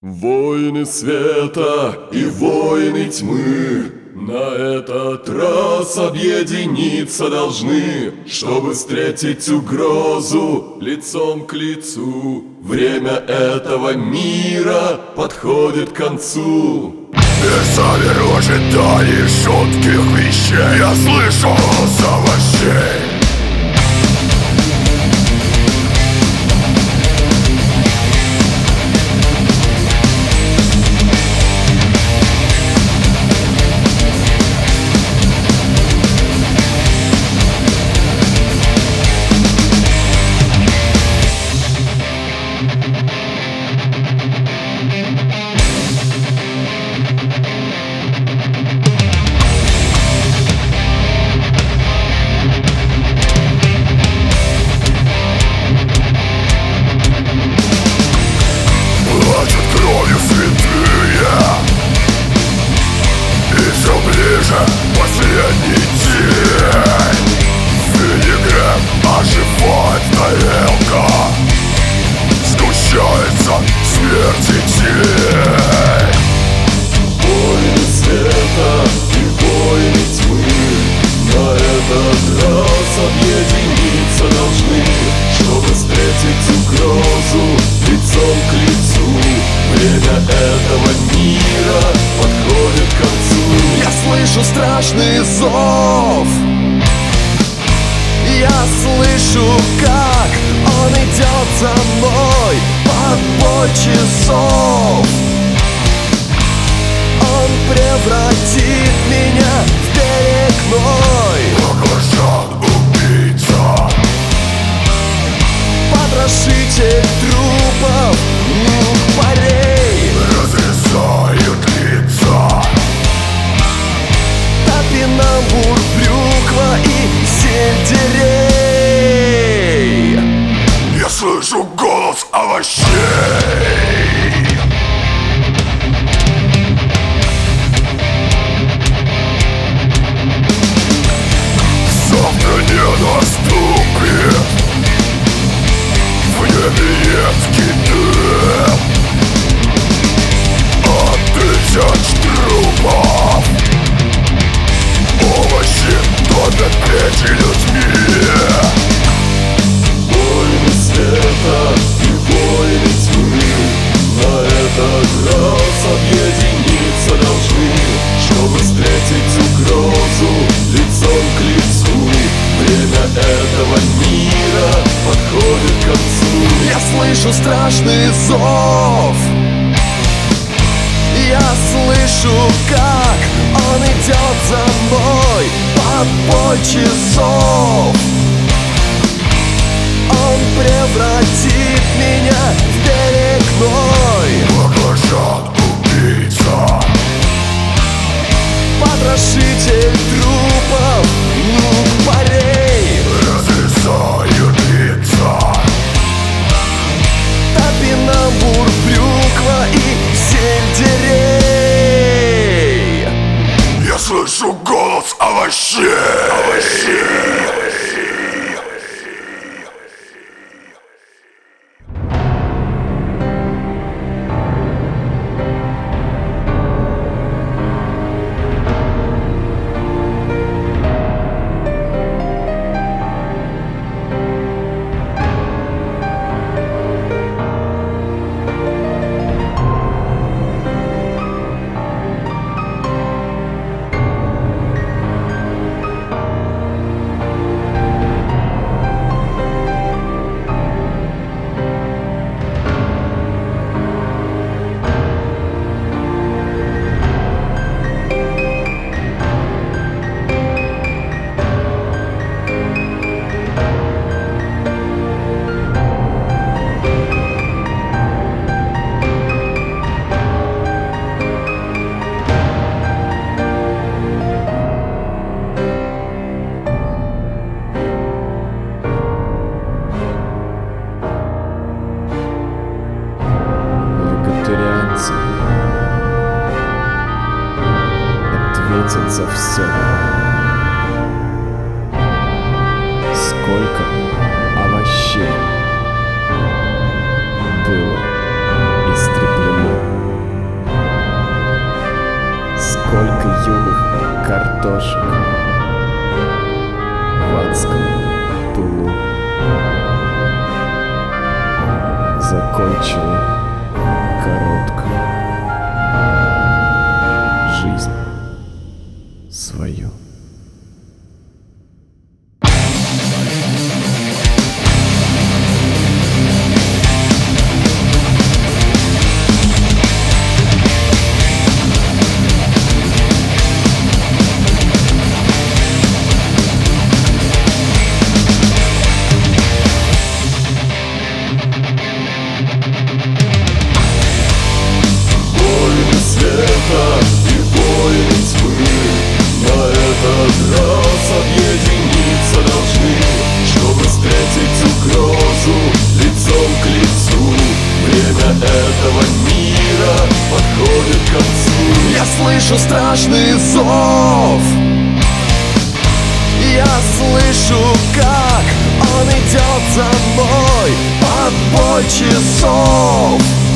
Воины света и воины тьмы на этот раз объединиться должны, чтобы встретить угрозу лицом к лицу. Время этого мира подходит к концу. И замер в ожидании жутких вещей. Я слышу голос овощей. Последний день винегрет оживает тарелка. Сгущается смерти тень. Воины света и воины тьмы на этот раз объединиться должны, чтобы встретить угрозу лицом к лицу. Время этого мира подходит к концу. Я слышу страшный зов. Я слышу, как он идет за мной под бой часов. Он превратит меня в перегной. Баклажан убийца, потрошитель трупов, парей разрезают лица. Топинамбур, брюква и сельдерей. Я слышу голос овощей. Завтра не наступит, в небе едкий дым от тысяч трупов. Овощи топят печи людьми. Воины света и воины тьмы на этот раз объединиться должны, чтобы встретить угрозу лицом к лицу. Время этого мира подходит к концу. Я слышу страшный зов. Я слышу, как он идет за мной под бой часов. Он превратит меня в перегной. Баклажан убийца, потрошитель трупов, парей разрезают лица. Топинамбур, брюква и сельдерей. Я слышу голос овощей. ответят за все. Сколько овощей было истреблено. очень коротко жизнь свою. Войны света и войны тьмы на этот раз объединиться должны, чтобы встретить угрозу лицом к лицу. Время этого мира подходит к концу. Я слышу страшный зов. Я слышу, как он идет за мной. Отбой часов.